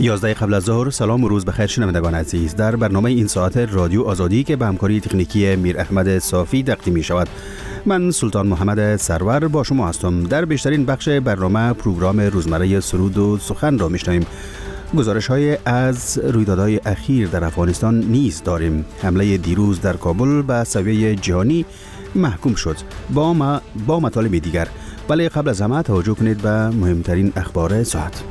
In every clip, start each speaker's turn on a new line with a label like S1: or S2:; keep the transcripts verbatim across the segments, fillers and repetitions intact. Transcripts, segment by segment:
S1: یازده قبل از ظهر. سلام و روز بخیر شنوندگان عزیز. در برنامه این ساعت رادیو آزادی که به همکاری تکنیکی میر احمد صافی تقدیم می شود، من سلطان محمد سرور با شما هستم. در بیشترین بخش برنامه پروگرام روزمره سرود و سخن را میشنویم. گزارش های از رویدادهای اخیر در افغانستان نیز داریم. حمله دیروز در کابل به سویه جهانی محکوم شد. با ما با مطالب دیگر، ولی قبل از همه توجه کنید به مهمترین اخبار ساعت.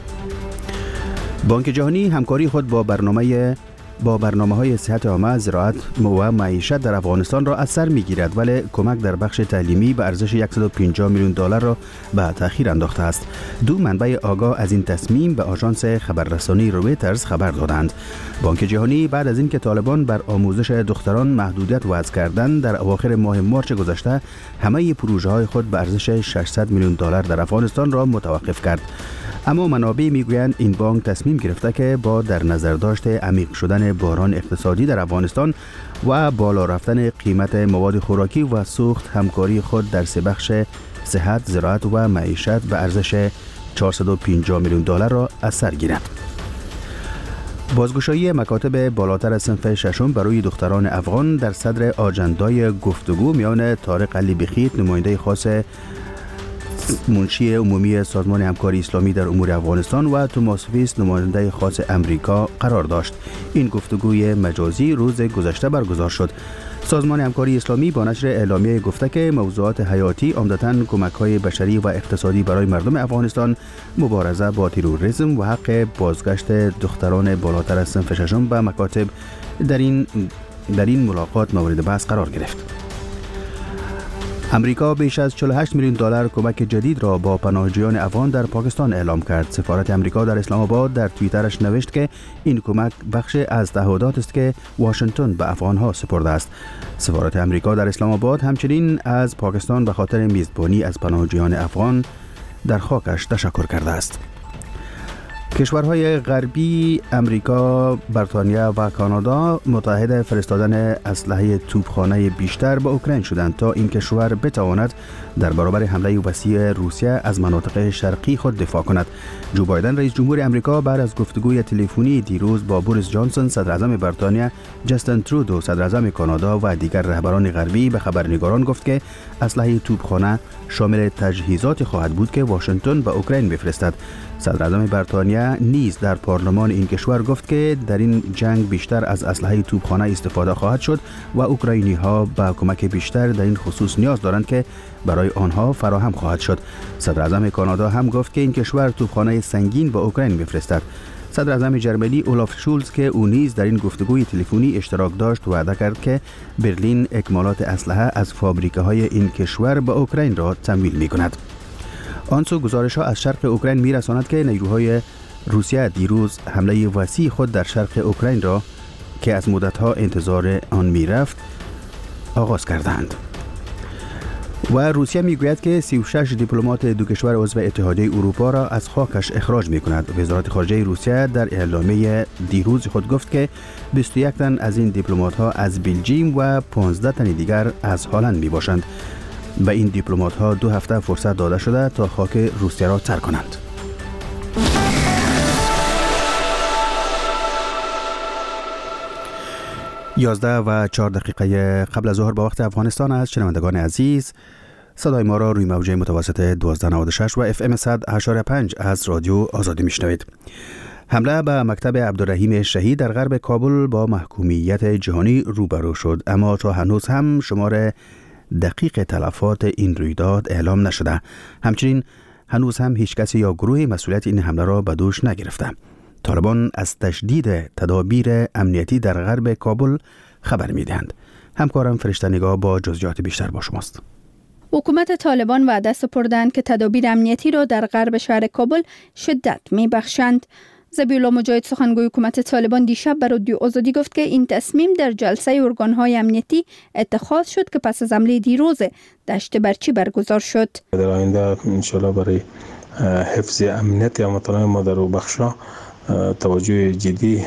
S1: بانک جهانی همکاری خود با برنامه با برنامه‌های صحت عامه، زراعت و معیشت در افغانستان را از سر می‌گیرد، ولی کمک در بخش تعلیمی به ارزش صد و پنجاه میلیون دلار را به تأخیر انداخته است. دو منبع آگاه از این تصمیم به آژانس خبررسانی رویترز خبر دادند. بانک جهانی بعد از اینکه طالبان بر آموزش دختران محدودیت وضع کردند، در اواخر ماه مارس گذشته همه پروژه‌های خود به ارزش ششصد میلیون دلار در افغانستان را متوقف کرد. اما منابع میگویند این بانک تصمیم گرفته که با در نظر داشته عمیق شدن بحران اقتصادی در افغانستان و بالا رفتن قیمت مواد خوراکی و سوخت، همکاری خود در سه بخش صحت، زراعت و معیشت به ارزش چهارصد و پنجاه میلیون دلار را از سر گیرد. بازگشایی مکاتب بالاتر از صنف ششم برای دختران افغان در صدر آجندای گفتگو میان طارق علی بخیت، نماینده خاص منشی عمومی سازمان همکاری اسلامی در امور افغانستان، و توماس ویس، نماینده خاص امریکا قرار داشت. این گفتگوی مجازی روز گذشته برگزار شد. سازمان همکاری اسلامی با نشر اعلامیه گفته که موضوعات حیاتی، عمدتاً کمک‌های بشری و اقتصادی برای مردم افغانستان، مبارزه با تروریسم و حق بازگشت دختران بالاتر از صنف ششم به مکاتب در این در این ملاقات مورد بحث قرار گرفت. امریکا بیش از چهل و هشت میلیون دلار کمک جدید را با پناهجویان افغان در پاکستان اعلام کرد. سفارت امریکا در اسلام آباد در توییترش نوشت که این کمک بخش از تعهدات است که واشنگتن به افغانها سپرده است. سفارت امریکا در اسلام آباد همچنین از پاکستان به خاطر میزبانی از پناهجویان افغان در خاکش تشکر کرده است. کشورهای غربی، امریکا، بریتانیا و کانادا متعهد فرستادن اسلحه توپخانه بیشتر به اوکراین شدند تا این کشور بتواند در برابر حمله وسیع روسیه از مناطق شرقی خود دفاع کند. جو بایدن رئیس جمهور امریکا بعد از گفتگوی تلفنی دیروز با بوریس جانسون صدر اعظم بریتانیا، جاستین ترودو صدر اعظم کانادا و دیگر رهبران غربی به خبرنگاران گفت که اسلحه توپخانه شامل تجهیزات خواهد بود که واشنگتن به اوکراین بفرستد. صدر اعظم بریتانیا نیز در پارلمان این کشور گفت که در این جنگ بیشتر از اسلحه توپخانه استفاده خواهد شد و اوکراینی ها به کمک بیشتر در این خصوص نیاز دارند که برای آنها فراهم خواهد شد. صدر اعظم کانادا هم گفت که این کشور توپخانه سنگین به اوکراین میفرستد. صدر اعظم جرمنی اولاف شولز که او نیز در این گفتگوی تلفنی اشتراک داشت وعده کرد که برلین اکمالات اسلحه از فابریکه‌های این کشور به اوکراین را تمویل می‌کند. آنسو گزارش ها از شرق اوکراین میرساند که نیروهای روسیه دیروز حمله وسیع خود در شرق اوکراین را که از مدتها انتظار آن میرفت آغاز کردند. و روسیه میگوید که سی و شش دیپلمات دو کشور عضو اتحادیه اروپا را از خاکش اخراج میکند. وزارت خارجه روسیه در اعلامیه دیروز خود گفت که بیست و یک تن از این دیپلمات ها از بلژیم و پانزده تن دیگر از هلند می باشند. به این دیپلمات ها دو هفته فرصت داده شده تا خاک روسیه را ترک کنند. یازده و چهار دقیقه قبل از ظهر به وقت افغانستان است. شنوندگان عزیز، صدای ما را روی موجه متوسط دوازده نود و شش و اف ام صد و هشت و پنج از رادیو آزادی میشنوید. حمله به مکتب عبدالرحیم شهید در غرب کابل با محکومیت جهانی روبرو شد، اما تا هنوز هم شمار دقیق تلفات این رویداد اعلام نشده. همچنین هنوز هم هیچ کسی یا گروه مسئولیت این حمله را به دوش نگرفته. طالبان از تشدید تدابیر امنیتی در غرب کابل خبر می‌دهند. همکارم فرشته نگاه با جزئیات بیشتر با شماست.
S2: حکومت طالبان وعده سپردند که تدابیر امنیتی را در غرب شهر کابل شدت می‌بخشند. ذبیح الله مجاهد، سخنگوی حکومت طالبان، دیشب به رادیو آزادی گفت که این تصمیم در جلسه ارگان‌های امنیتی اتخاذ شد که پس از حمله دیروز دشت برچی برگزار شد.
S3: در آینده انشالله برای حفظ امنیت یا مطالب ما در بخشا توجه جدی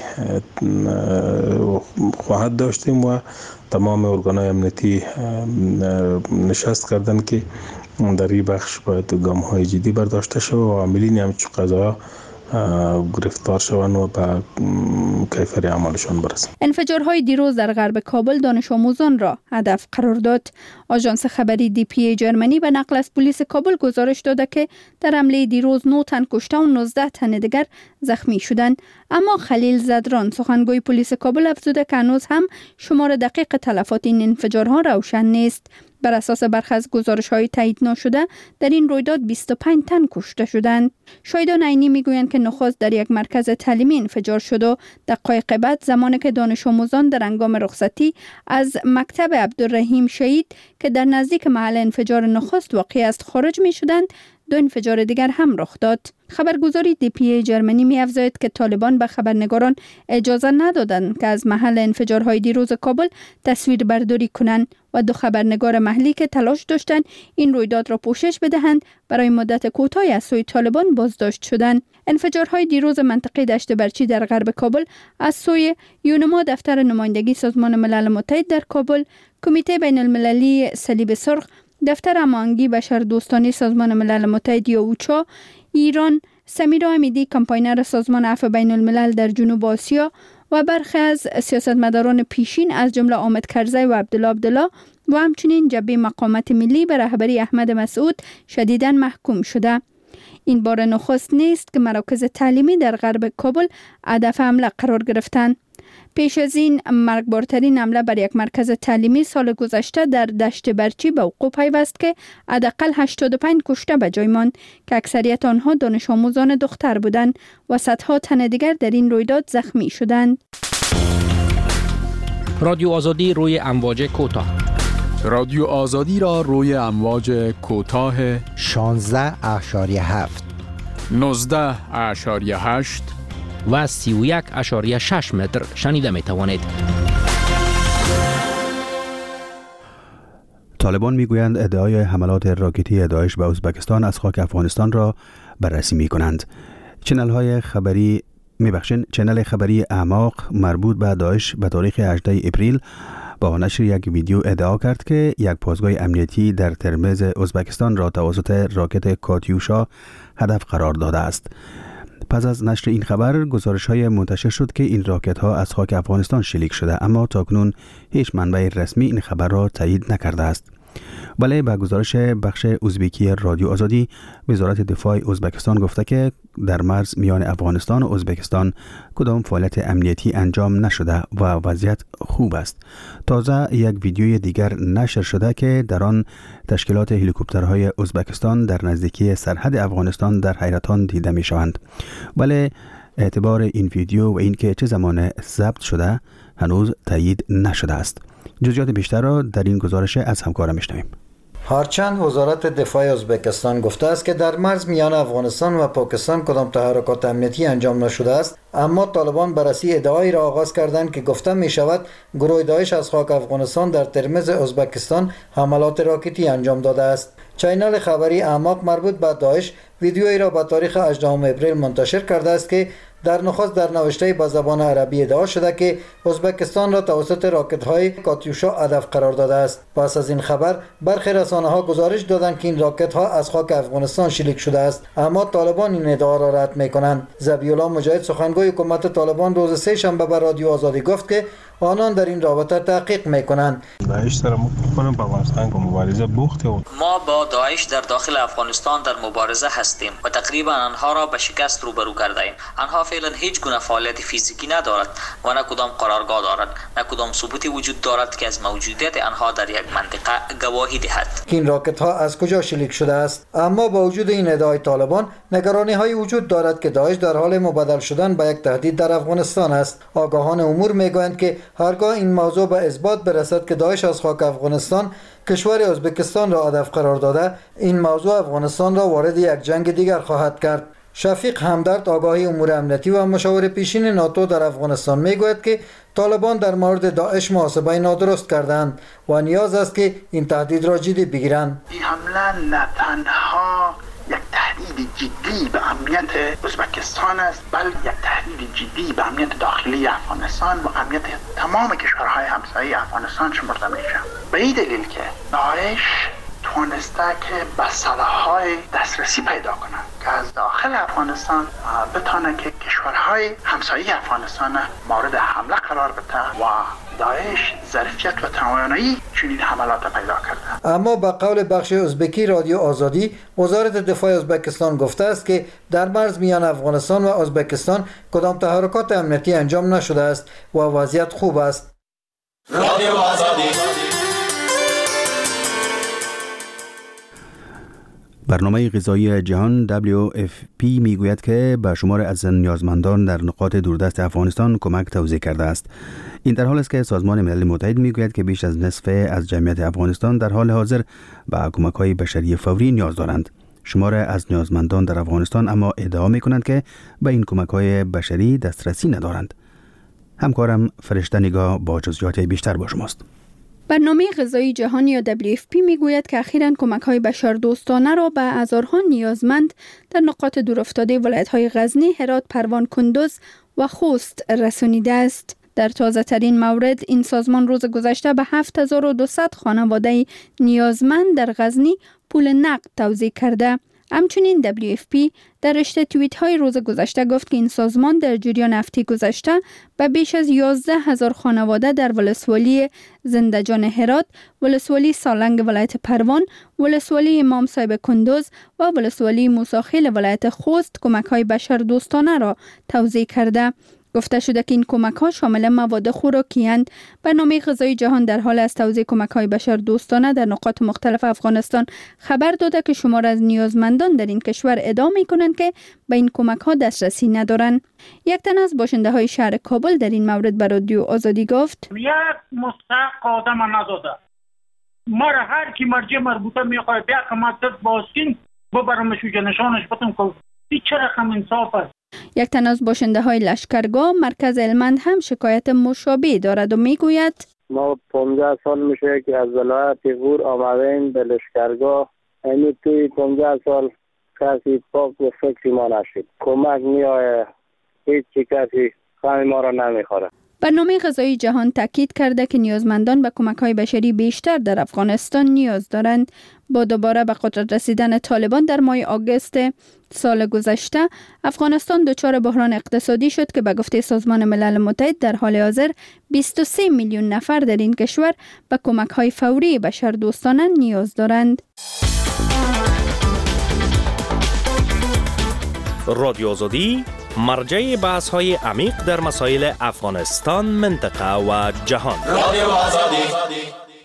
S3: خواهد داشتیم و تمام ارگان‌های امنیتی نشست کردن که در این بخش باید گام‌های جدی برداشته شود و عاملین همچون قضایا گرفتار شوند و به کیفر عملشان برسند.
S2: انفجارهای دیروز در غرب کابل دانش آموزان را هدف قرار داد. آژانس خبری دی پی ای جرمنی به نقل از پلیس کابل گزارش داده که در حمله دیروز نه تن کشته و نوزده تن دیگر زخمی شدند. اما خلیل زدران سخنگوی پلیس کابل افزوده که هنوز هم شمار دقیق تلفات این انفجارها روشن نیست. بر اساس برخی از گزارش‌های تایید نشده در این رویداد بیست و پنج تن کشته شدند. شاهدان عینی میگویند که نخست در یک مرکز تعلیمی انفجار شد و دقایق بعد زمانی که دانش آموزان در هنگام رخصتی از مکتب عبدالرحیم شهید که در نزدیک محل انفجار نخست واقع است خارج می شدند، دو انفجار دیگر هم رخ داد. خبرگزاری دی پی ای جرمنی می افزاید که طالبان به خبرنگاران اجازه ندادند که از محل انفجارهای دیروز کابل تصویر برداری کنند و دو خبرنگار محلی که تلاش داشتند این رویداد را پوشش بدهند برای مدت کوتاهی از سوی طالبان بازداشت شدند. انفجارهای دیروز منطقه دشت برچی در غرب کابل از سوی یونما دفتر نمایندگی سازمان ملل متحد در کابل، کمیته بین المللی صلیب سرخ، دفتر هماهنگی بشردوستانه سازمان ملل متحد یا اوچا، ایران، سمیرا امیدی کمپاینر سازمان عفو بین الملل در جنوب آسیا و برخی از سیاستمداران پیشین از جمله حامد کرزی و عبدالله عبدالله و همچنین جبهه مقاومت ملی به رهبری احمد مسعود شدیداً محکوم شده. این بار نخست نیست که مراکز تعلیمی در غرب کابل هدف حمله قرار گرفتند. پیش از این مرگبارترین حمله بر یک مرکز تعلیمی سال گذشته در دشت برچی به وقوع پیوست که حداقل هشتاد و پنج کشته به جای ماند که اکثریت آنها دانش آموزان دختر بودند و صدها تن دیگر در این رویداد زخمی شدند.
S4: رادیو آزادی روی امواج کوتاه.
S5: رادیو آزادی را روی امواج کوتاه
S6: شانزده اشاریه هفت،
S5: نوزده اشاریه هشت
S4: و سی و یک اشاریه شش متر شنیده می توانید.
S1: طالبان میگویند ادعای حملات راکتی داعش به ازبکستان از خاک افغانستان را بررسی می کنند. چنل های خبری میبخشین چنل خبری اعماق مربوط به داعش به تاریخ هجدهم اپریل با نشر یک ویدیو ادعا کرد که یک پاسگاه امنیتی در ترمز ازبکستان را توسط راکت کاتیوشا هدف قرار داده است. پس از نشر این خبر گزارش های منتشر شد که این راکت ها از خاک افغانستان شلیک شده، اما تاکنون هیچ منبع رسمی این خبر را تایید نکرده است. ولی با گزارش بخش ازبکی رادیو آزادی، وزارت دفاع ازبکستان گفته که در مرز میان افغانستان و ازبکستان کدام فعالیت امنیتی انجام نشده و وضعیت خوب است. تازه یک ویدیوی دیگر نشر شده که در آن تشکیلات هلیکوپترهای ازبکستان در نزدیکی سرحد افغانستان در حیرتان دیده می شوند. ولی اعتبار این ویدیو و اینکه چه زمان ضبط شده هنوز تایید نشده است. جزئیات بیشتر را در این گزارش از همکارم میشنویم.
S7: هرچند وزارت دفاع ازبکستان گفته است که در مرز میان افغانستان و پاکستان کدام تحرکات امنیتی انجام نشده است، اما طالبان بررسی ادعایی را آغاز کردند که گفته می شود گروه داعش از خاک افغانستان در ترمز ازبکستان حملات راکتی انجام داده است. چینل خبری اعماق مربوط به داعش ویدیویی را به تاریخ هجدهم اپریل منتشر کرده است که در نخست در نوشته به زبان عربی ادعا شده که ازبکستان را توسط راکت‌های کاتیوشا هدف قرار داده است. پس از این خبر برخی رسانه‌ها گزارش دادند که این راکت‌ها از خاک افغانستان شلیک شده است، اما طالبان این ادعا را رد می‌کنند. ذبیح‌الله مجاهد سخنگوی حکومت طالبان روز سه شنبه به رادیو آزادی گفت که آنان در این رابطه تحقیق می‌کنند.
S3: داعش سره مخالفانه با افغانستان با مبارزه بوخته و
S8: ما با داعش در داخل افغانستان در مبارزه هستیم و تقریبا آنها را به شکست روبرو کرده ایم. آنها فعلا هیچ گونه فعالیت فیزیکی ندارد و نه کدام قرارگاه دارد، نه کدام ثبوتی وجود دارد که از موجودیت آنها در یک منطقه گواهی دهد. این راکت ها از کجا شلیک شده است؟ اما با وجود این ادعای طالبان، نگرانی های وجود دارد که داعش در حال مبادل شدن به یک تهدید در افغانستان است. آگاهان امور میگویند که هرگاه این موضوع به اثبات برسد که داعش از خاک افغانستان کشور ازبکستان را هدف قرار داده، این موضوع افغانستان را وارد یک جنگ دیگر خواهد کرد. شفیق همدرد آگاهی امور امنیتی و مشاور پیشین ناتو در افغانستان میگوید که طالبان در مورد داعش محاسبه نادرست کردند و نیاز است که این تهدید را جدی بگیرند.
S9: این حمله نه تنها یک تهدید جدی به امنیت ازبکستان است، بلکه یک تهدید جدی به امنیت داخلی افغانستان و امنیت تمام کشورهای همسایه افغانستان شمرده میشه. به این دلیل که داعش توانسته که به سلاح‌های دسترسی پیدا کنند که از داخل افغانستان بتانه که کشورهای همسایه افغانستان مورد حمله قرار بده و داعش ظرفیت و توانایی چنین حملات پیدا کرده.
S7: اما به قول بخش ازبکی رادیو آزادی، وزارت دفاع ازبکستان گفته است که در مرز میان افغانستان و ازبکستان کدام تحرکات امنیتی انجام نشده است و وضعیت خوب است. رادیو آزادی.
S1: برنامه غذایی جهان دبلیو اف پی میگوید که به شمار از نیازمندان در نقاط دوردست افغانستان کمک توزیع کرده است. این در حال است که سازمان ملل متحد میگوید که بیش از نصف از جمعیت افغانستان در حال حاضر به کمک‌های بشری فوری نیاز دارند. شمار از نیازمندان در افغانستان اما ادعا می‌کنند که به این کمک‌های بشری دسترسی ندارند. همکارم فرشته نگاه با جزئیات بیشتر با شماست.
S2: برنامه غذایی جهانی یا دبلیو اف پی میگوید که اخیراً کمک‌های بشردوستانه را به هزارها نیازمند در نقاط دورافتاده ولایت‌های غزنی، هرات، پروان، کندوز و خوست رسانیده است. در تازه ترین مورد این سازمان روز گذشته به هفت هزار و دویست خانواده نیازمند در غزنی پول نقد توزیع کرده. همچنین دبلیو اف پی در رشته توییت های روز گذشته گفت که این سازمان در جریان هفته گذشته به بیش از یازده هزار خانواده در ولسوالی زندجان هرات، ولسوالی سالنگ ولایت پروان، ولسوالی امام صاحب کندوز و ولسوالی موسی-خیل ولایت خوست کمک های بشردوستانه را توزیع کرده. گفته شده که این کمک‌ها شامل مواد خوراکی اند. برنامه غذایی جهان در حال از توزیع کمک‌های بشردوستانه در نقاط مختلف افغانستان خبر داده که شمار از نیازمندان در این کشور ادعا می‌کنند که به این کمک‌ها دسترسی ندارند. یک تن از باشنده‌های شهر کابل در این مورد به رادیو آزادی گفت:
S10: یک مستحق آدم نداده. ما را هر کی مرجع مربوطه می‌خواد بیا کمک باسکین ببرمش و نشانش بدم که هیچ رقم انصاف است.
S2: یک تن از باشنده های لشکرگاه مرکز هلمند هم شکایت مشابه دارد و میگوید
S11: ما پانزده سال میشه که از ولایت غور آمدیم به لشکرگاه، یعنی توی پانزده سال کسی پاک و فکری ما نشد. کمک میآید، هیچ کسی خواهی ما را نمیخوره.
S2: برنامه غذایی جهان تاکید کرده که نیازمندان به کمک‌های بشری بیشتر در افغانستان نیاز دارند. با دوباره به قدرت رسیدن طالبان در ماه آگوست سال گذشته، افغانستان دچار بحران اقتصادی شد که به گفته سازمان ملل متحد در حال حاضر بیست و سه میلیون نفر در این کشور به کمک‌های فوری بشردوستانه نیاز دارند.
S12: رادیو آزادی مرجع بحث های عمیق در مسائل افغانستان، منطقه و جهان. رادیو آزادی.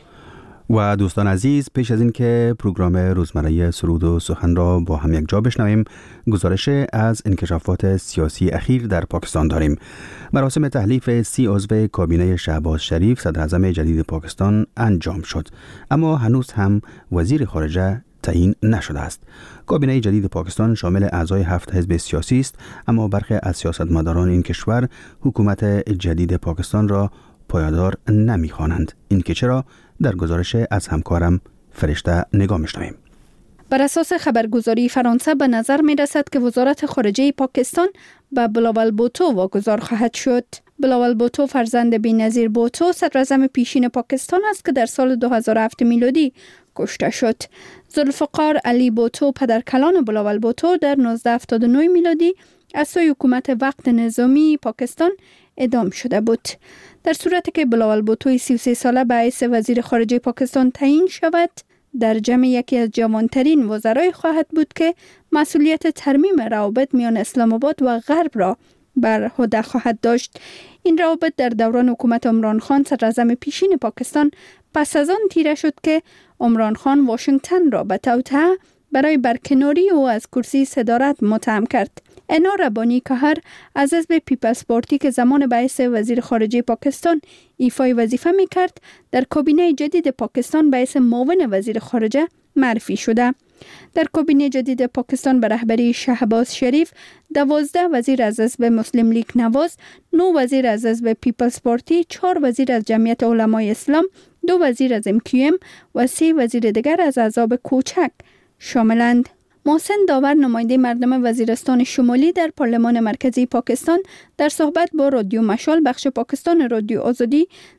S1: و دوستان عزیز، پیش از این که پروگرام روزمره سرود و سخن را با هم یک جا بشنویم، گزارش از انکشافات سیاسی اخیر در پاکستان داریم. مراسم تحلیف سی عضو کابینه شهباز شریف صدر اعظم جدید پاکستان انجام شد، اما هنوز هم وزیر خارجه تعیین نشده است. کابینه جدید پاکستان شامل اعضای هفت حزب سیاسی است، اما برخی از سیاستمداران این کشور حکومت جدید پاکستان را پایدار نمی‌خوانند. این که چرا؟ در گزارش از همکارم فرشته نگاه می‌شنویم.
S2: بر اساس خبرگزاری فرانسه به نظر می رسد که وزارت خارجه پاکستان به بلاول بوتو واگذار خواهد شد. بلاول بوتو فرزند بی‌نظیر بوتو صدر اعظم پیشین پاکستان است که در سال دو هزار و هفت میلادی کشته شد. ذوالفقار علی بوتو پدرکلان بلاول بوتو در نوزده هفتاد و نه میلادی از سوی حکومت وقت نظامی پاکستان اعدام شده بود. در صورتی که بلاول بوتو سی و سه ساله به حیث وزیر خارجه پاکستان تعیین شود، در جمع یکی از جوانترین وزرای خواهد بود که مسئولیت ترمیم روابط میان اسلام آباد و غرب را بر عهده خواهد داشت. این روابط در دوران حکومت عمران خان صدر اعظم پیشین پاکستان پس از آن تیره شد که عمران خان واشنگتن را به توطئه برای برکناری او از کرسی صدارت متهم کرد. انا ربانی کهر از حزب پیپلز پارتی که زمان به حیث وزیر خارجه پاکستان ایفای وظیفه می کرد، در کابینه جدید پاکستان به حیث معاون وزیر خارجه معرفی شده. در کابینه جدید پاکستان به رهبری شهباز شریف دوازده وزیر از حزب مسلم لیگ نواز، نه وزیر از حزب پیپلز پارتی، چهار وزیر از جمعیت علمای اسلام، دو وزیر از ام کیو ام و سه وزیر دیگر از احزاب کوچک شاملند. محسن داور نماینده مردم وزیرستان شمالی در پارلمان مرکزی پاکستان در صحبت با رادیو مشال بخش پاکستان رادیو آزادی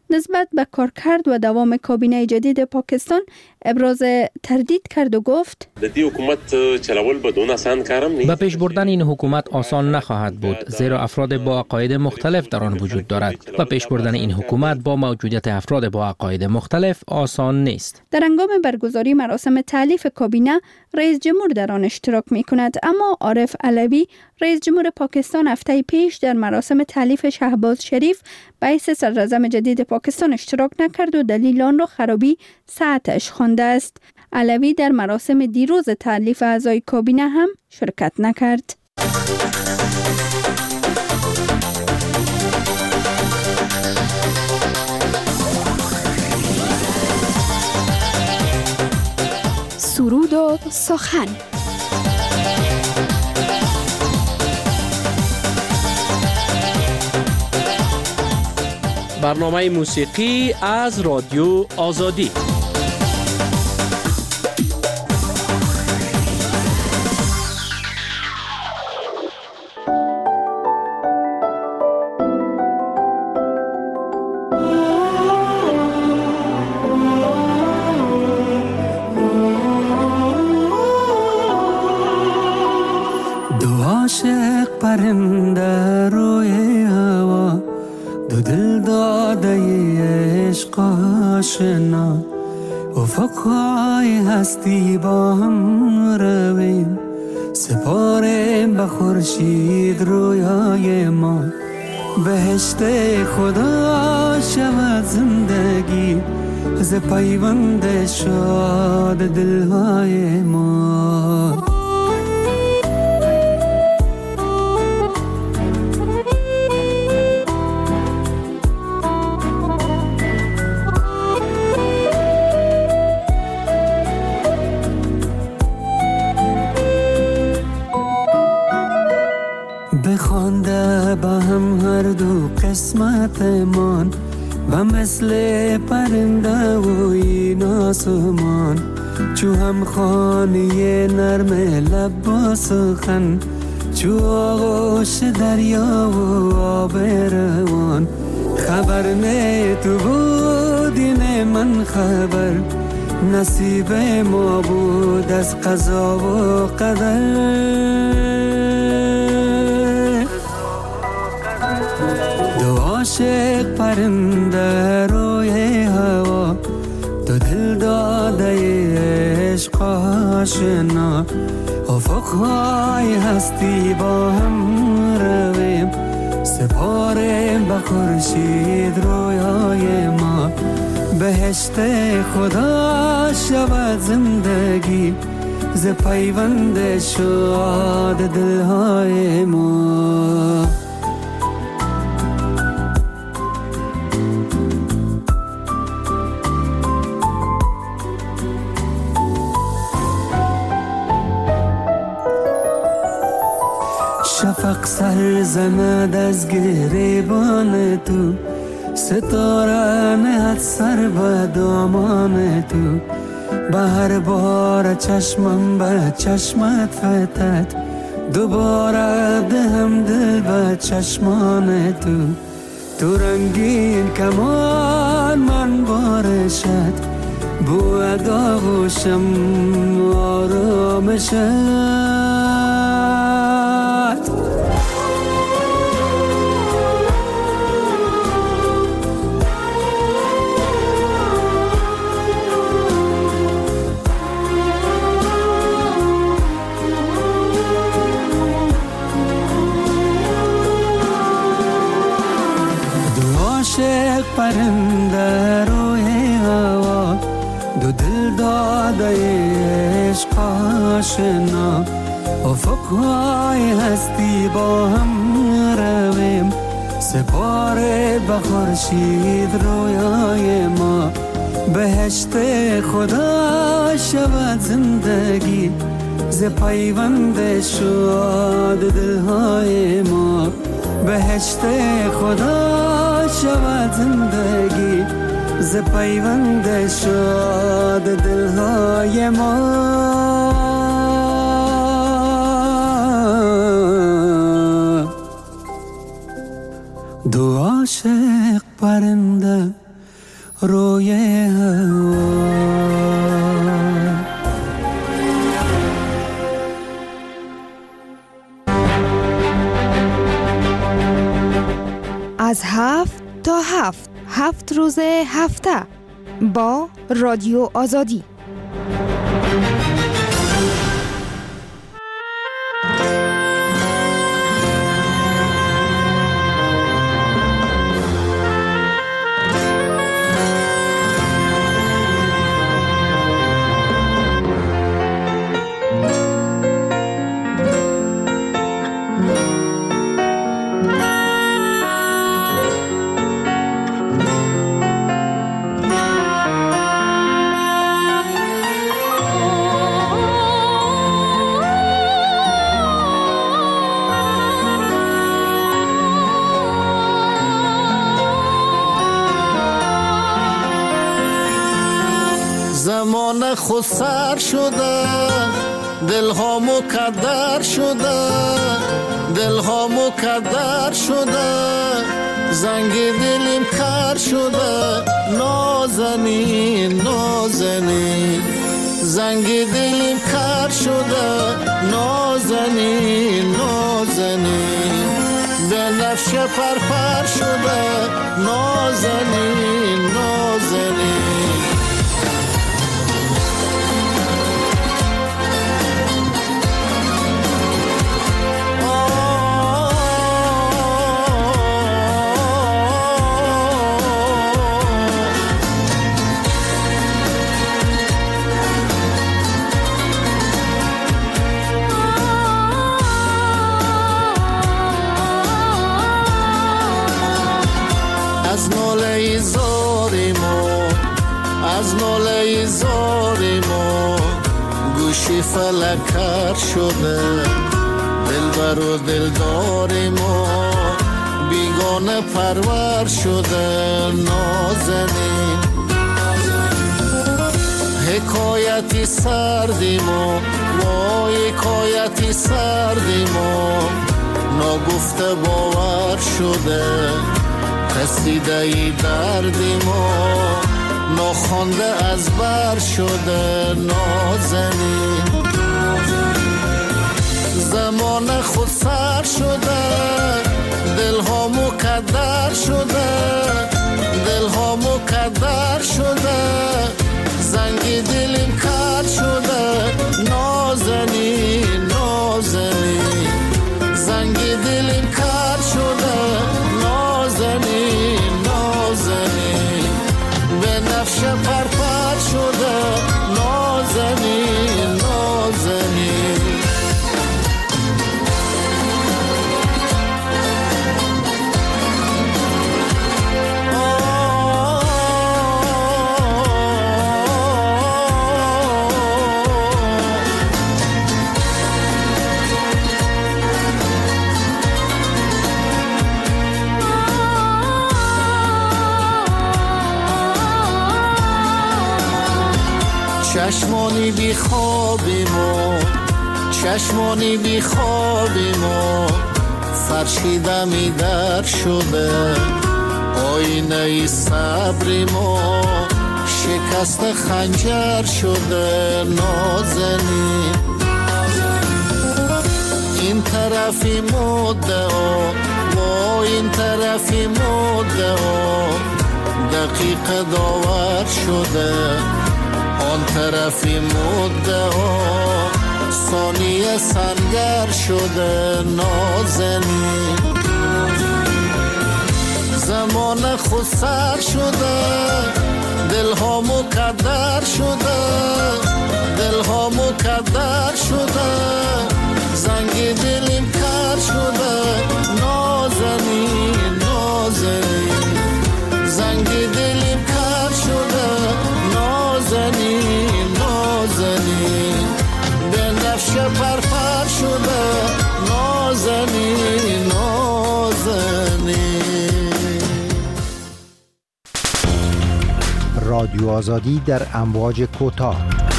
S2: نسبت به کارکرد و دوام کابینه جدید پاکستان ابراز تردید کرد و گفت
S13: د دې حکومت چلول بدون آسان کارم نیست.
S4: به پیش بردن این حکومت آسان نخواهد بود، زیرا افراد با عقاید مختلف در آن وجود دارد و پیش بردن این حکومت با موجودیت افراد با عقاید مختلف آسان نیست.
S2: در هنگام برگزاری مراسم تالیف کابینه رئیس جمهور در آن اشتراک می کند، اما عارف علوی رئیس جمهور پاکستان هفته پیش در مراسم تالیف شهباز شریف به حیث صدراعظم جدید پاکستان اشتراک نکرد و دلیل آن را خرابی ساعتش خوانده است. علوی در مراسم دیروز تالیف اعضای کابینه هم شرکت نکرد.
S14: سرود و سخن.
S12: برنامه موسیقی از رادیو آزادی.
S15: دو عاشق پرنده روی هوا، دو دل داده عشق آشنا، افقهای هستی با هم رویم، سپاریم به خورشید رویای ما. بهشت خدا شود زندگی ز پیوند شاد دلهای ما. بخوانده با هم هر دو قسمت من، و مثل پرنده و این آسمان، چو هم خانه نرم لب و سخن، چو آغوش دریا و آب روان. خبر نه تو بودی نه من خبر، نصیب ما بود از قضا و قدر. دو عاشق پرنده روی هوا، دو دل داده عشق آشنا، افقهای هستی با هم رویم، سپاریم به خورشید رویای ما. بهشت خدا شود زندگی ز پیوند شاد دلهای ما. شفق سر زند از گریبان تو، ستاره نهد سر به دامان تو. به هر بار چشمم به چشمت فتد، دوباره دهم دل به چشمان تو. تو رنگین کمان من بارشت، بو داغوشم آرامشت. عاشق پرنده روی هوا، دو دل داده عشق آشنا، افقهای هستی با هم رویم، سپاره به خورشید رویای ما. بهشت خدا شود زندگی ز پیوند شاد دلهای ما. بهشت خدا شود زندگی ز پیوند شاد دلهای ما. دو عاشق پرنده روی هوا.
S14: از هفت تا هفت هفت روز هفته با رادیو آزادی.
S16: زمان خود سر شده، دل ها مکدر شده، دل ها مکدر شده، زنگ دلیم کر شده، نازنین نازنین، زنگ دلیم کر شده، نازنین نازنین، به نفش پرپر شده، نازنین نازنین. از ناله زاری ما، از ناله زاری ما، گوشی فلکر شده، دلبر و دلدار ما، بیگانه پرور شده، نازنین. حکایتی سردی ما، وای حکایتی سردی ما، ناگفته باور شده، رسیده ای دردی ما، ناخوانده از بر شده، نازنین. زمان خود سر شده، دل ها مکدر شده، دل ها مکدر شده، زنگ دلیم کر شده، نازنین نازنین، زنگ دلیم کر شده، نازنین نازنین، به نفش پرپر شده، نازنین نازنین. چشمانی بی خوابی ما، چشمانی بی خوابی ما، فرشیده می در شده، آینه ای صبری ما، شکست خنجر شده، نازنین. این طرفی مدعا و این طرفی مدعا، دقیق داور شده، آن طرفی مدعا، ثانیه سنگر شده، نازنین. زمان خود سر شده، دل ها مکدر شده، دل ها مکدر شده، زنگ دلیم کر شده، نازنین نازنین، زنگ دلیم کر شده، نازنین نازنین، به نفش پرپر شده، نازنین نازنین.
S6: رادیو آزادی در امواج کوتاه.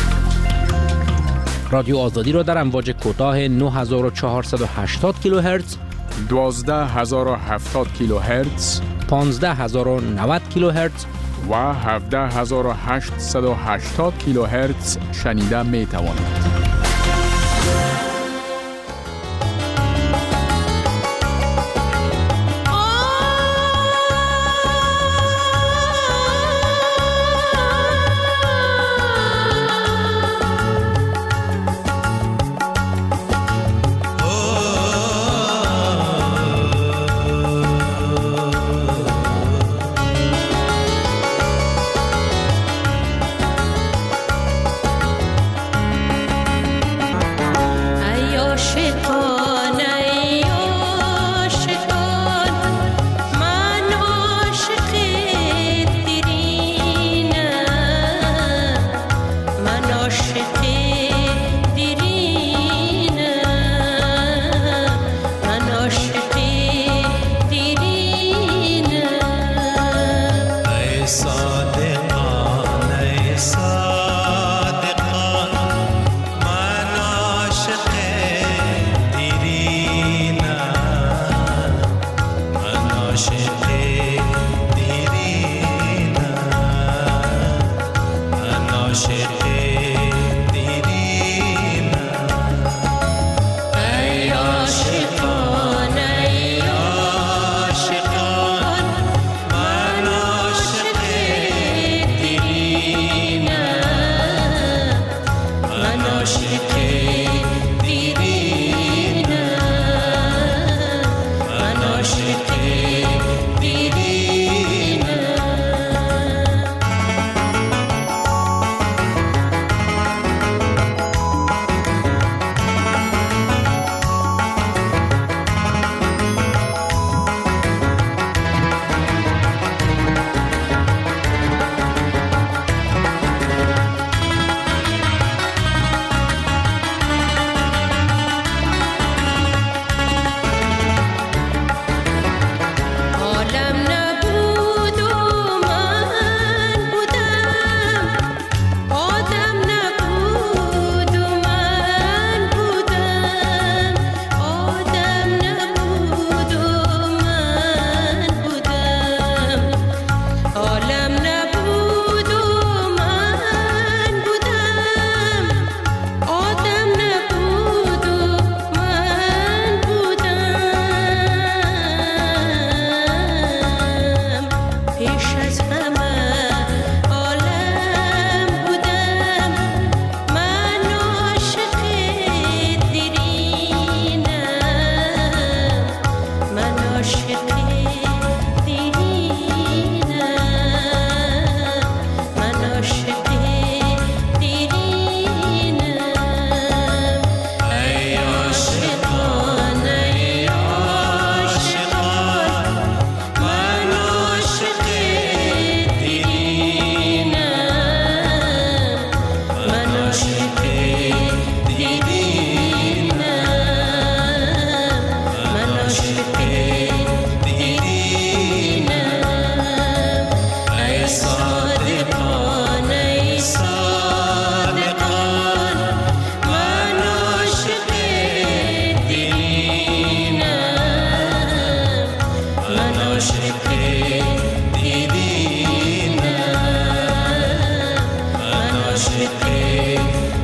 S4: رادیو آزادی را در امواج کوتاه نه هزار و چهارصد و هشتاد کیلوهرتز،
S5: دوازده هزار و هفتاد کیلوهرتز،
S4: پانزده هزار و نود کیلوهرتز
S5: و هفده هزار و هشتصد و هشتاد کیلوهرتز شنیده می توانید.
S17: عاشق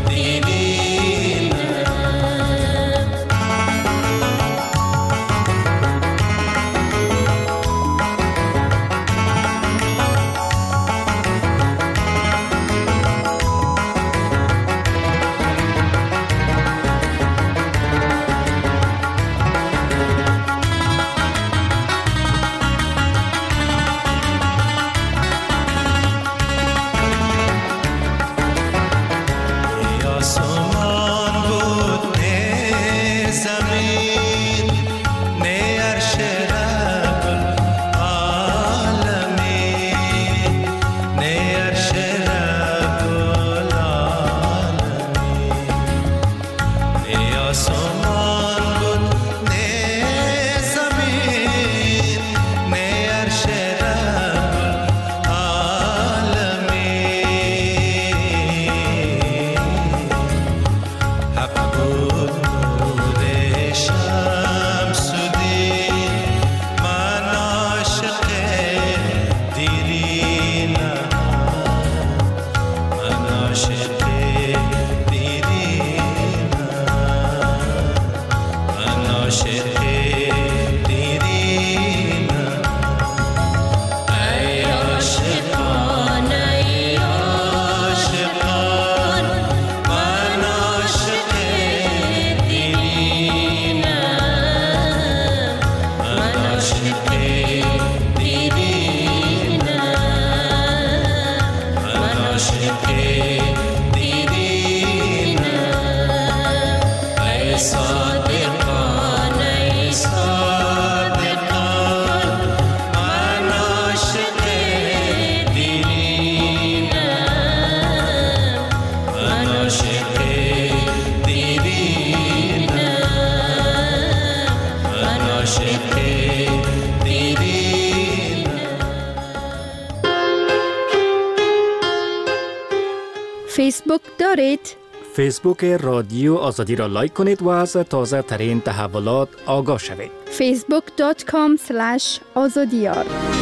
S2: فیسبوک دارید؟
S12: فیسبوک رادیو آزادی را لایک کنید و از تازه ترین تحولات آگاه شوید.
S2: فیسبوک دات کام اسلش آزادیار.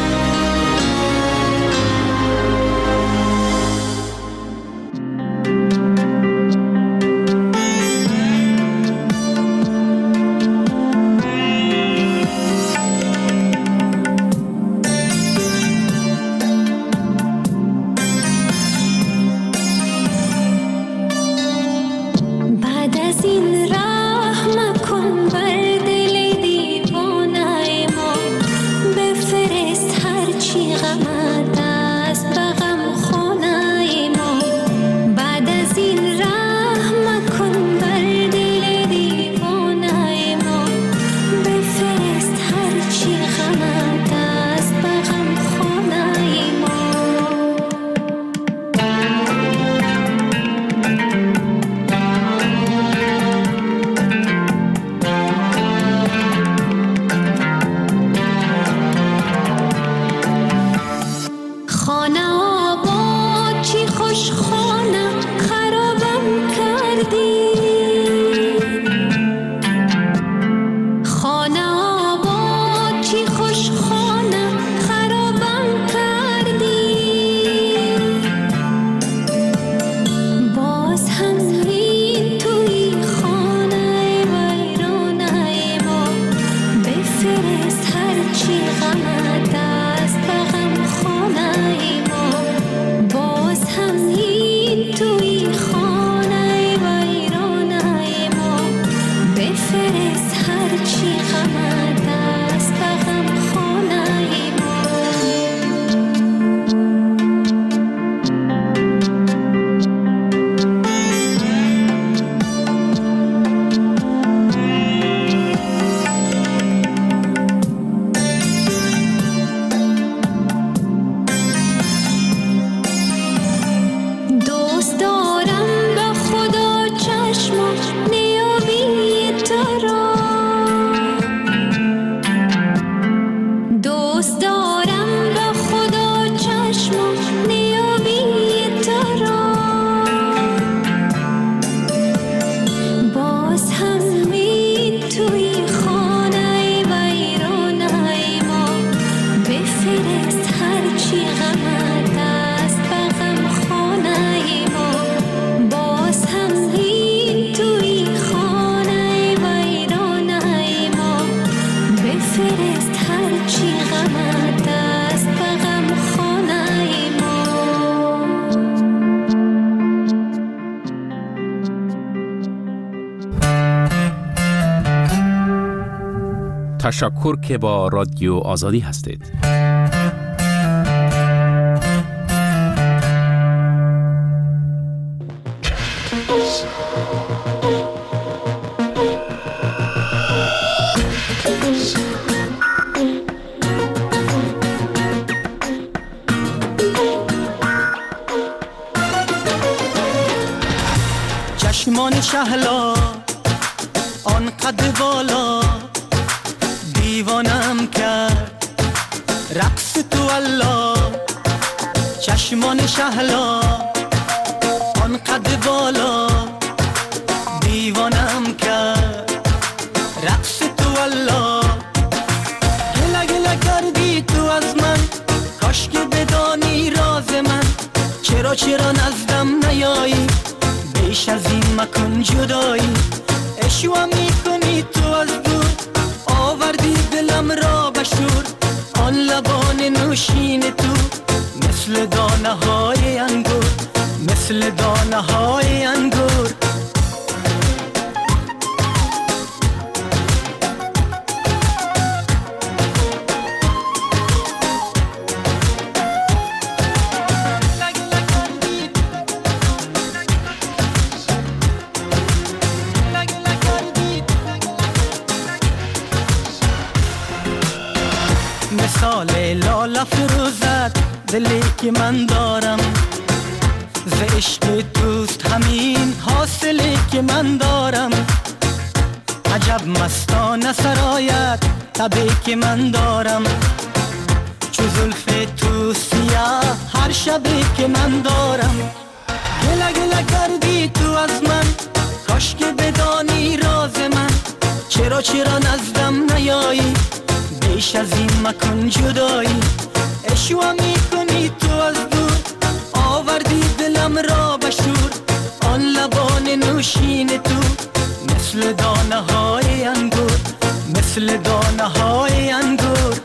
S17: تشکر که با رادیو آزادی هستید.
S16: چشمان شهلا آن قد بالا دیوانم کرد رقص تو الله. چشمان شهلا آن قد بالا دیوانم کرد رقص تو الله. گله گله کردی تو از من کاش که بدانی راز من. چرا چرا نزدم نیایی بیش از این مکن جدایی. اشوا میکنی تو از دور آوردی دلم را بشور. آن لبان نوشین تو مثل دانه های انگور مثل دانه های انگور. مثال لاله فروزد دلی که من دارم ز عشق توست همین حاصلی که من دارم. عجب مستانه سرایت تبی که من دارم چو زلف تو سیاه هر شبی که من دارم. گله گله کردی تو از من، کاش که بدانی راز من. چرا چرا نزدم نیایی، بیش از این مکن جدایی. اشوا میکنی تو از دور، آوردی دلم را بشور. آن لبان نوشین تو مثل دانه های انگور، مثل دانه های انگور.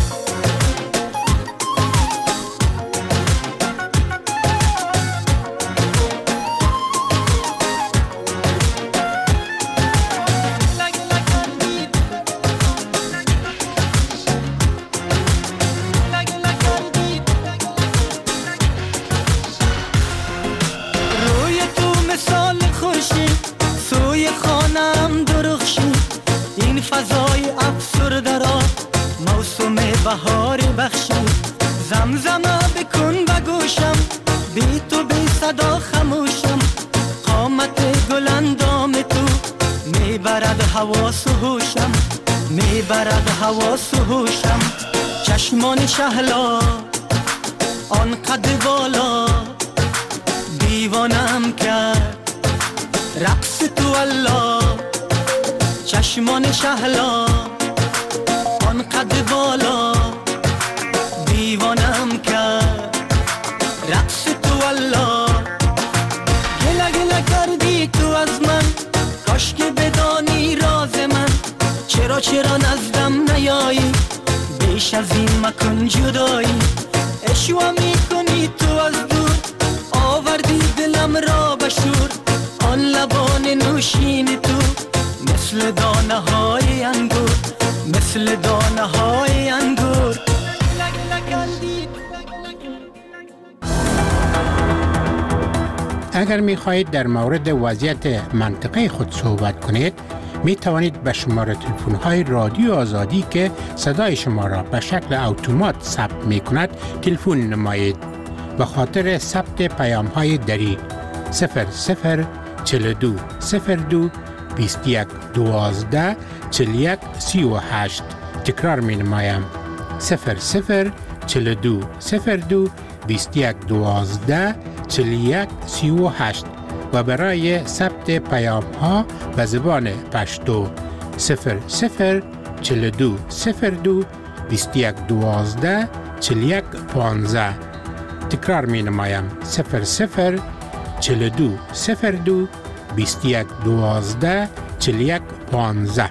S16: فضای افسرده را موسم بهار بخشی. زمزمه بکن بگوشم، بی تو بی صدا خموشم. قامت گل اندام تو میبرد حواس و هوشم، میبرد حواس و هوشم. چشمان شهلا آن قد بالا دیوانم کرد، رقص تو الله. چشمان شهلا آن قد بالا دیوانم کرد، رقص تو الله. گله گله کردی تو از من، کاش که بدانی راز من. چرا چرا نزدم نیایی، بیش از این مکن جدایی. اشوا میکنی تو از دور، آوردی دلم را بشور. آن لبان نوشین تو مثل دانه های انگور، مثل دانه های انگور.
S18: اگر می خواهید در مورد وضعیت منطقه خود صحبت کنید، می توانید به شماره تلفن های رادیو آزادی که صدای شما را به شکل اتومات ثبت می کند تلفن نمایید. به خاطر ثبت پیام های دری صفر صفر چهل و دو صفر دو بیست و یک دوازده چهل و یک سی و هشت. تکرار می نمایم صفر صفر چهل و دو صفر دو بیست و یک دوازده چهل و یک سی و هشت. و برای ثبت پیام ها به زبان پشتو صفر صفر چهل و دو صفر دو بیست و یک دوازده چهل و یک پانزده. تکرار می نمایم صفر صفر چهل و دو صفر دو بیست و یک دوازده چهل و یک پانزده.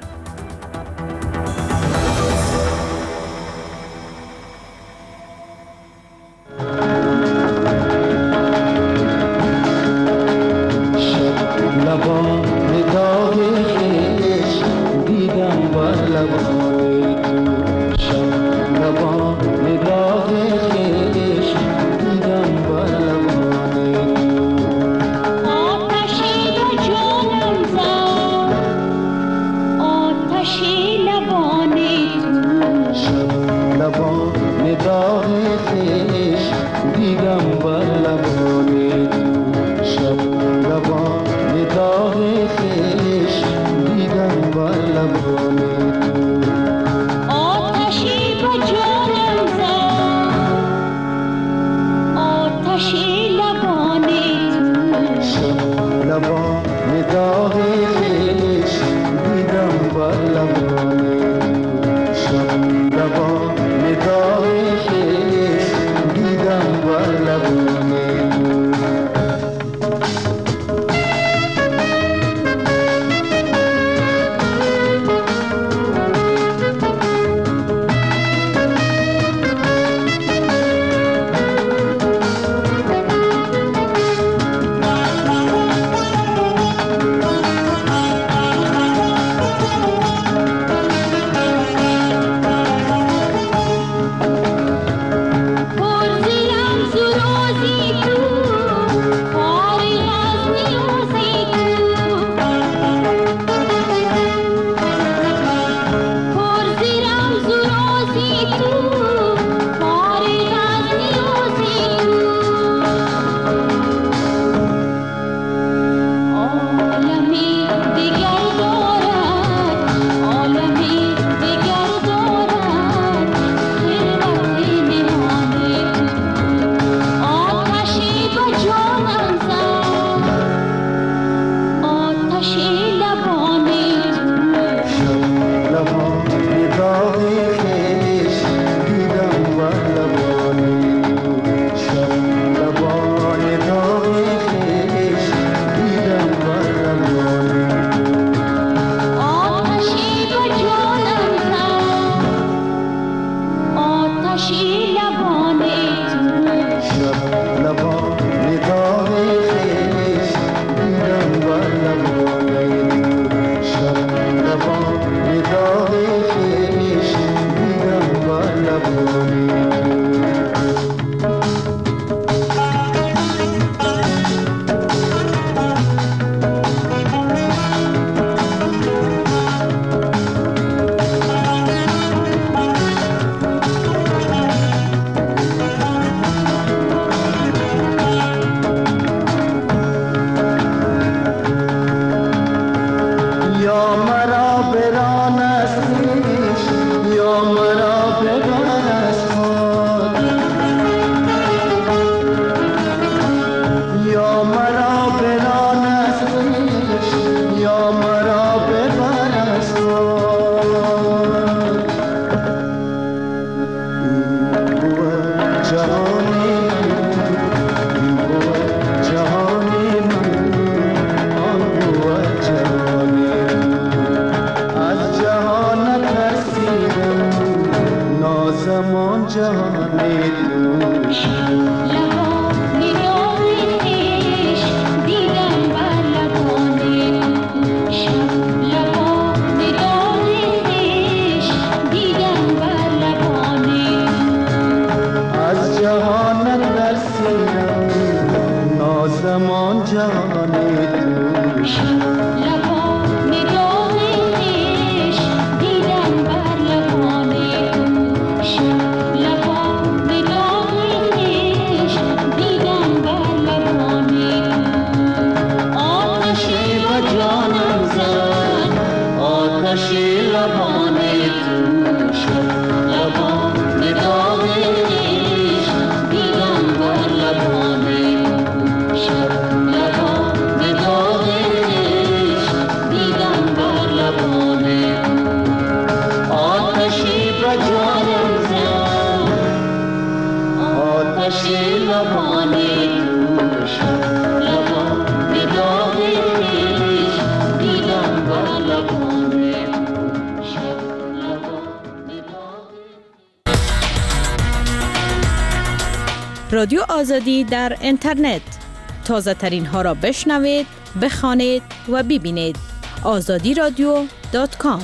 S19: رادیو آزادی در اینترنت تازه ترین ها را بشنوید، بخوانید و ببینید. آزادی رادیو دات کام.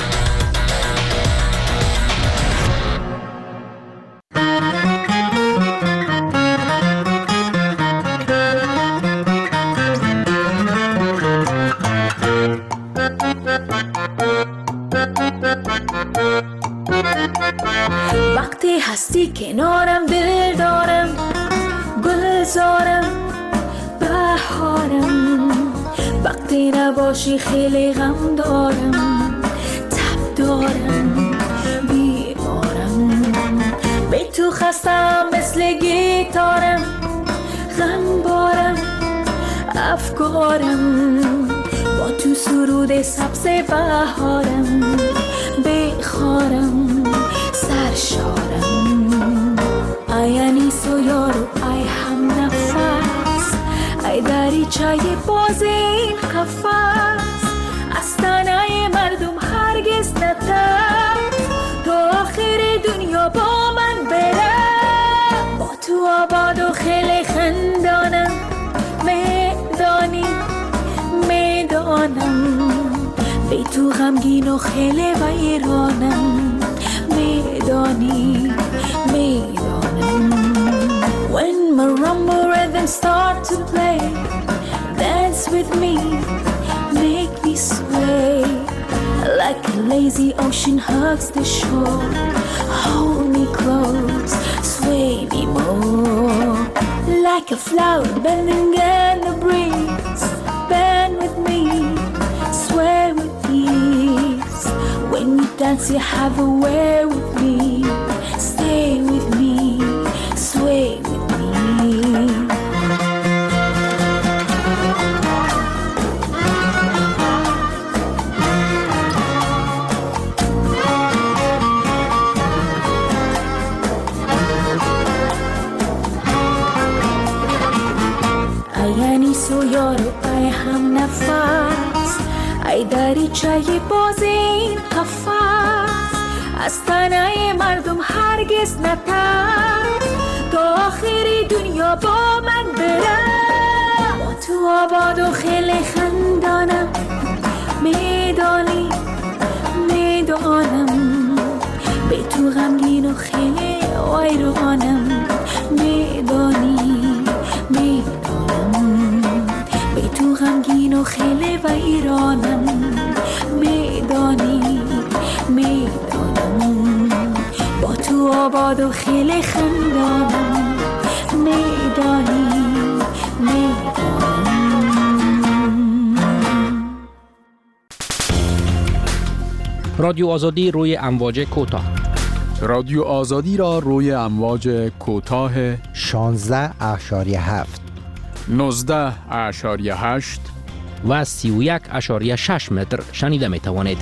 S20: وقتی هستی کنارم دل دارم، گلزارم بهارم. وقتی نباشی خیلی غم دارم، تب دارم بیمارم. بی تو خستم مثل گیتارم، غم بارم افکارم. با تو سرود سبز بهارم، بخارم سرشارم. ای انیس و یارو ای هم نفس، ای دریچه باز این قفس. از تنه مردم هرگز نتر، تا آخر دنیا با من بره. با تو آباد و خیلی خندانم، میدانی میدانم. بی تو غمگین و خیلی ویرانم، میدانی میدانم. When marimba rhythms start to play, dance with me, make me sway. Like a lazy ocean hugs the shore, hold me close, sway me more. Like a flower bending in the breeze, bend with me, sway with ease. When you dance you have a way with me, stay with me, sway with me. ای انیس و یارو ای هم نفس، ای دریچه باز این قفس. از تنه مردم هرگز نتر، تا آخر دنیا با من بره. با تو آباد و خیلی خندانم، میدانی میدانم به تو غمگین و خیلی ویرانم، میدانی میدانم به تو غمگین و خیلی ویرانم، میدانی میدانم با تو آباد و خیلی خندانم، میدانی میدانم.
S4: رادیو آزادی روی امواج کوتاه.
S5: رادیو آزادی را روی امواج کوتاه
S6: شانزده اشاریه هفت،
S5: نوزده اشاریه هشت
S4: و سی و یک اشاریه شش متر شنیده می توانید.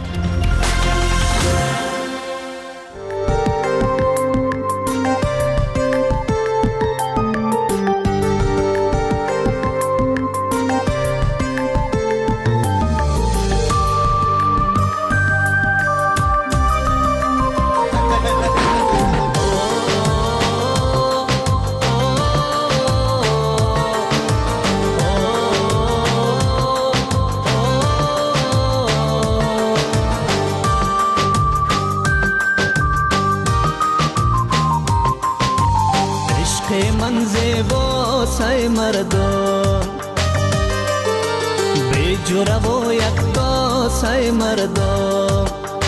S16: مردم به جوره و یک داسه مردم،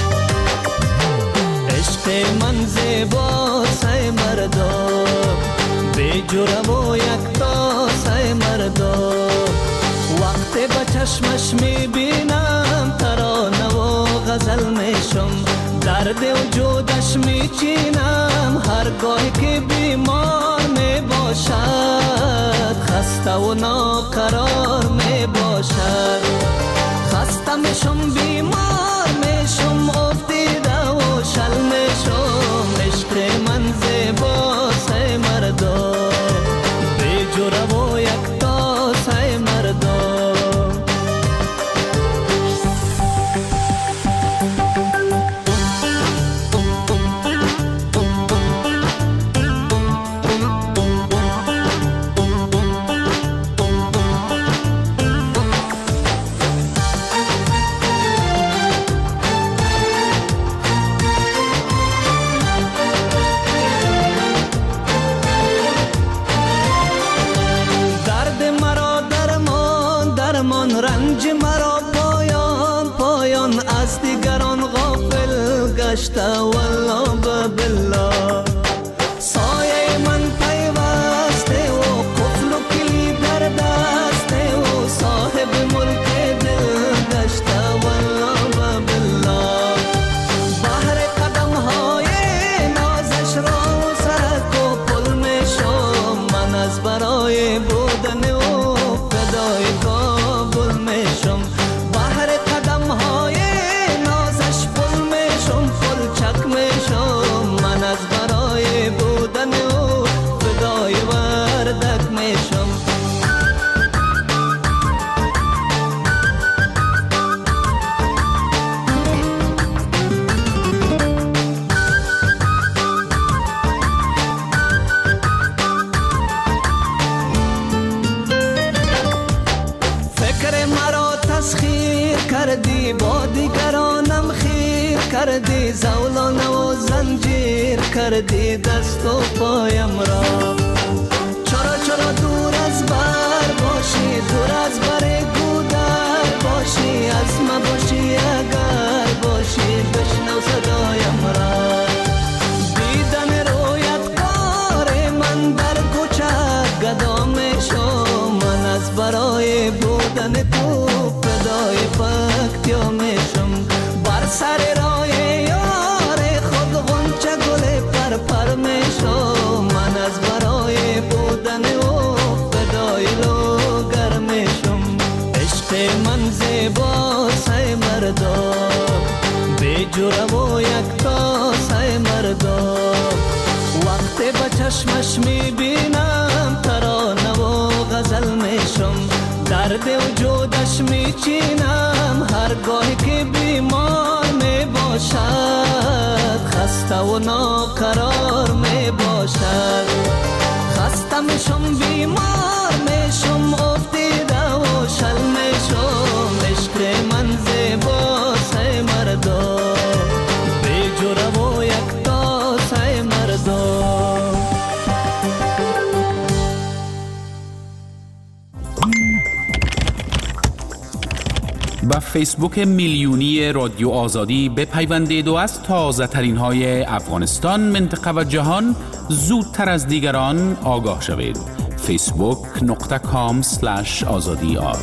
S16: عشق من زیباسه مردم به جوره و یک داسه مردم، وقتی به چشمش میبینم ترانه و غزل میشم، درد وجودش میچینم هرگاهی که بیمار میباشد، خسته و ناقرار میباشد، خسته میشم بیمار میشم افتیده و شل میشم، عشق من زیباسه مردم به جوره و یک تاسه مردم. رنج مرا پایان پایان از دیگران غافل گشته، والله بالله سایه من پیوسته و قفل و کلید در دسته و صاحب ملک دل گشته، والله بالله بحر قدم های نازش را سرک و پل میشم، من از برای بودن و فدای کابل میشم، بحر قدم های نازش پل میشم، پل چک میشم، من از برای بودن و فدای وردک میشم. کردی با دیگرانم خیر کردی، زولانه و زنجیر کردی دست و پایم را، چرا چرا دور از بر باشی، دور از بر گودر باشی، از ما باشی اگر باشی بشنو صدایم را، دیدن رویت کار من در کوچه گدا میشم، من از برای بودن تو فدای پکتیا میشم، بر سر راه یار خود غنچه گل پر پر میشم، من از برای بودن او فدای لوگر میشم، عشق من زیباسه مردم به جوره و یک تاسه مردم، وقتی به چشمش میبینم ترانه و غزل میشم، درد وجودش میچینم هرگاهی که بیمار میباشد، خسته و ناقرار میباشد، خسته میشم بیمار میشم افتیده
S17: به فیسبوک میلیونی رادیو آزادی بپیوندید و از تازه ترین های افغانستان، منطقه و جهان زودتر از دیگران آگاه شوید. فیسبوک نقطه کام سلش آزادی آر.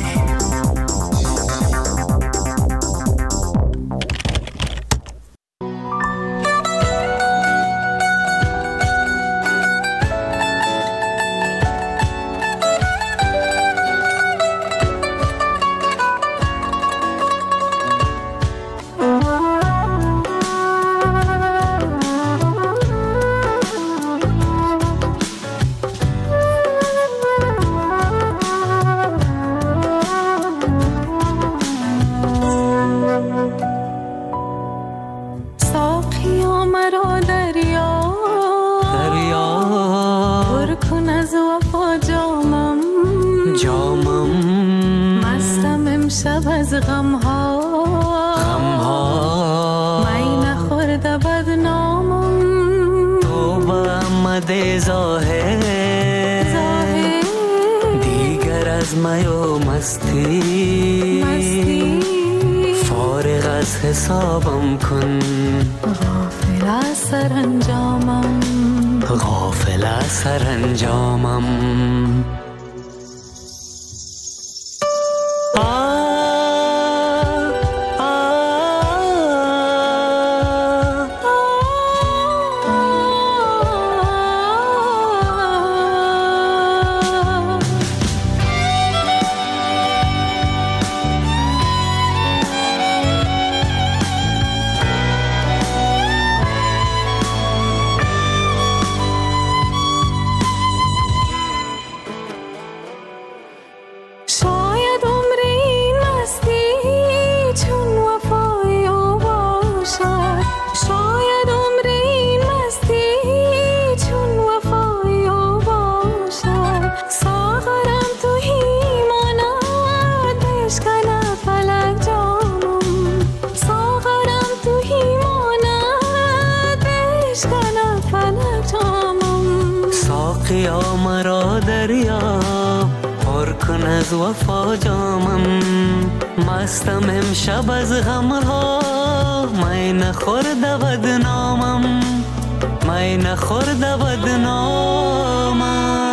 S15: حسابم کن، غافل از سرانجامم، غافل از سرانجامم. ساقیا مرا دریا پر کن از وفا جامم، مستم امشب از غمها، می نخورده بدنامم، می نخورده بدنامم.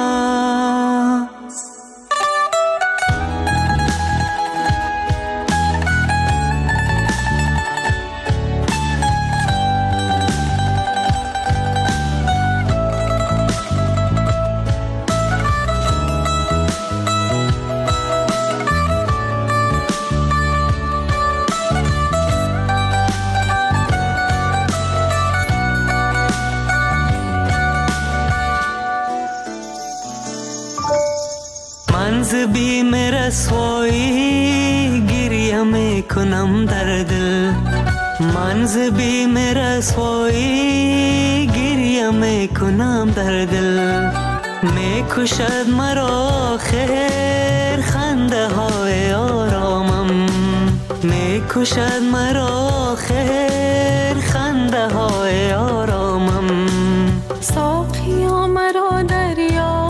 S15: منز بیم رسوایی گریه میکنم در دل، منز بیم رسوایی گریه میکنم در دل، میکشد مرا خیر خنده های آرامم، میکشد مرا خیر خنده های آرامم. ساقیا مرا دریا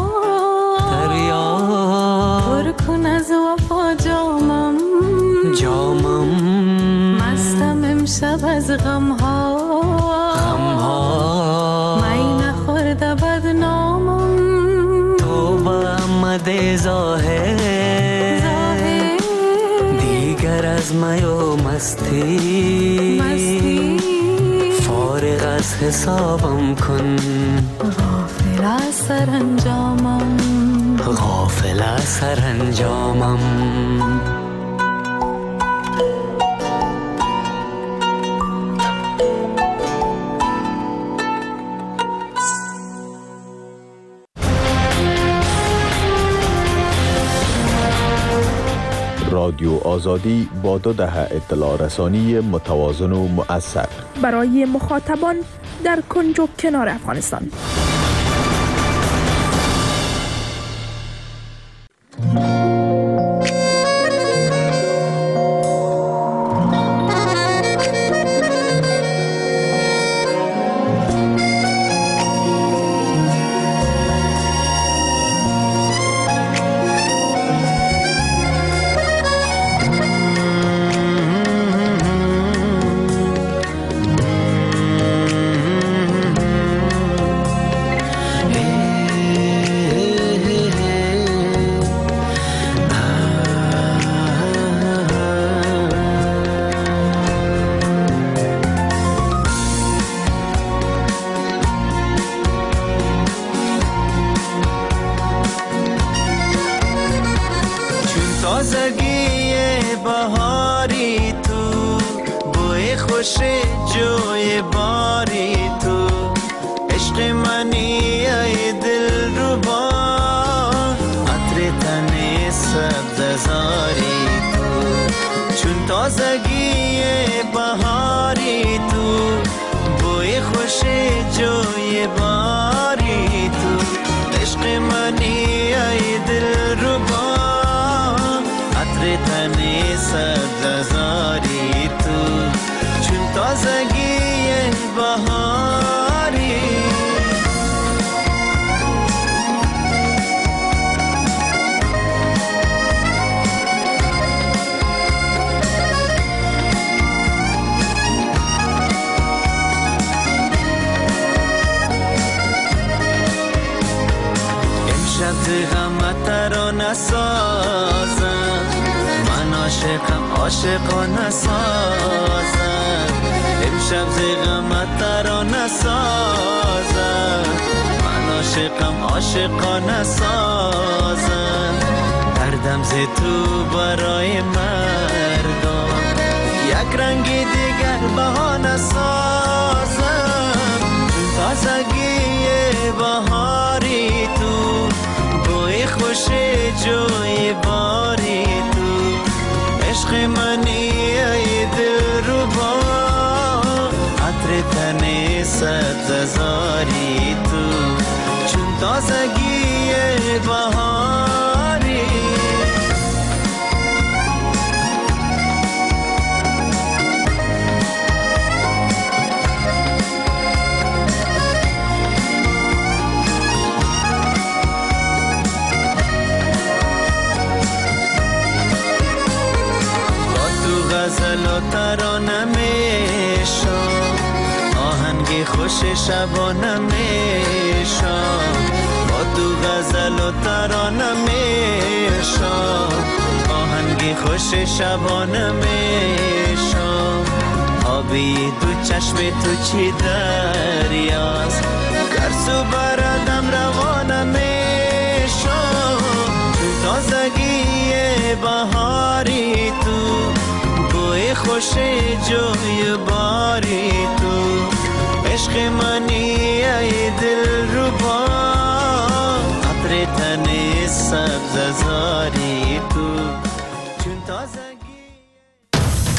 S15: پر کن از وفا جامم، جامم. مستم امشب از غمها، غمها. می نخورده بدنامم، تو با احمد ظاهر، ظاهر. دیگر از می و مستی، مستی. فارغ از حسابم کن، غافل از سرانجامم، غافل از سرانجامم.
S21: رادیو آزادی با دو دهه اطلاع رسانی متوازن و مؤثر
S22: برای مخاطبان در کنج و کنار افغانستان.
S3: بهاری تو، بوی خوش جوی باری تو، عشق منی ای دل ربا، عطر تن سبز زاری تو، چون تازگی بهاری تو، بوی خوش جوی باری تو، عشق منی ای دل ربا، عطر تن سبز زاری تو، چون تازگی بهاری. امشب غمت ترانه سازم، من عاشقم عاشقانه سازم، امشب غمت ترانه سازم، من عاشقم عاشقانه سازم، دردم ز تو برای مردم، یک رنگ دیگر بهانه سازم، چون تازگی بهاری تو، بوی خوش جوی باری تو، عشق منی ای دل ربا، عطر تن سبز زاری تو، چون تازگی بهاری. غزل و ترانه میشم، آهنگ خوش شبانه میشم، با تو غزل و ترانه میشم، آهنگ خوش شبانه میشم، آبی دو چشم تو چی دریاست، گرسو بردم روانه میشم، چون تازگی بهاری تو، بوی خوش جوی باری تو، عشق منی ای دل ربا، عطر تن سبز زاری تو.